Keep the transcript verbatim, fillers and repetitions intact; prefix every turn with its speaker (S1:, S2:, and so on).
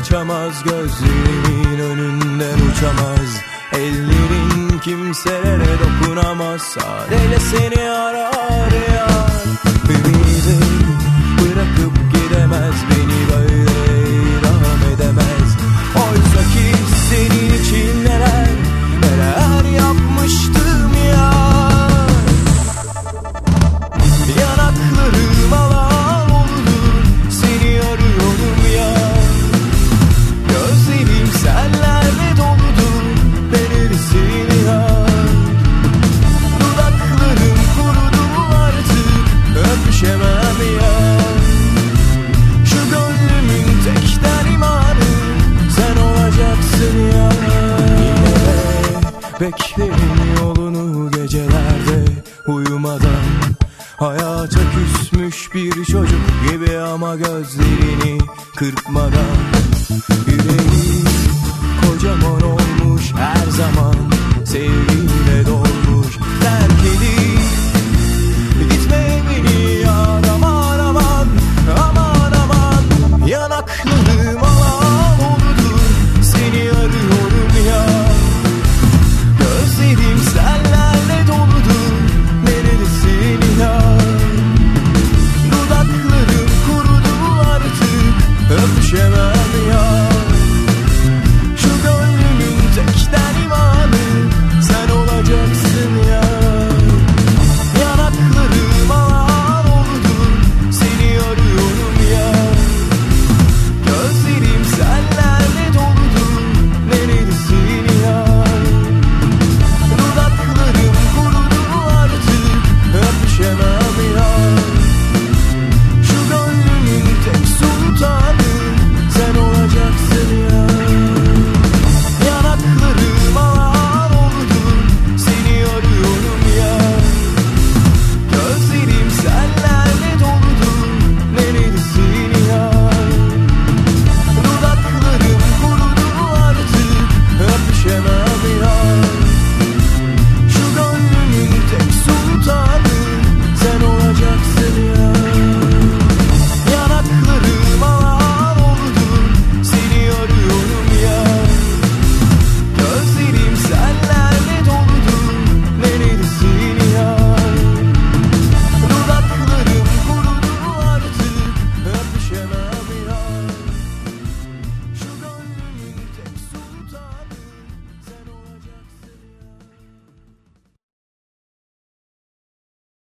S1: kaçamaz, gözlerimin önünden uçamaz. Ellerin kimselere dokunamaz, sadece seni arar ya. Ümidi bırakıp gidemez, beni böyle idam edemez. Oysa ki senin için neler neler yapmıştım ya. Yanaklarım alan oldu, seni arıyorum ya. Gözlerim senlerle doldu, neredesin ya. Dudaklarım kurudu artık, öpüşemem ya. Şu gönlümün tek dermanı sen olacaksın ya. Yine de beklerim yolunu gecelerde uyumadan. Hayata küsmüş bir çocuk gibi ama gözlerini kırpmadan. Yüreği kocaman olmuş her zaman sevgi.